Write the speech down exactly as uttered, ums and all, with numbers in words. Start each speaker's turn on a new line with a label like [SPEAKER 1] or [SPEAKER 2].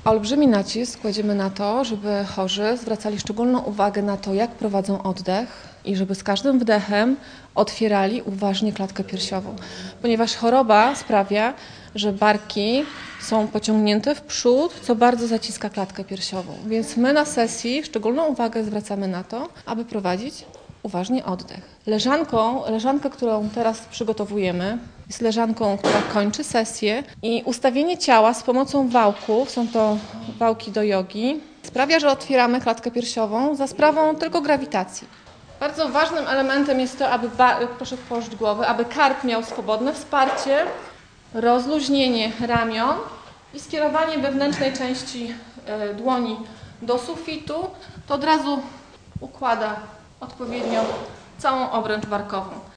[SPEAKER 1] Olbrzymi nacisk kładziemy na to, żeby chorzy zwracali szczególną uwagę na to, jak prowadzą oddech i żeby z każdym wdechem otwierali uważnie klatkę piersiową, ponieważ choroba sprawia, że barki są pociągnięte w przód, co bardzo zaciska klatkę piersiową. Więc my na sesji szczególną uwagę zwracamy na to, aby prowadzić uważnie oddech. Leżanką, leżankę, którą teraz przygotowujemy, jest leżanką, która kończy sesję i ustawienie ciała z pomocą wałków, są to wałki do jogi, sprawia, że otwieramy klatkę piersiową za sprawą tylko grawitacji. Bardzo ważnym elementem jest to, aby, proszę położyć głowę, aby kark miał swobodne wsparcie, rozluźnienie ramion i skierowanie wewnętrznej części dłoni do sufitu, to od razu układa odpowiednio całą obręcz barkową.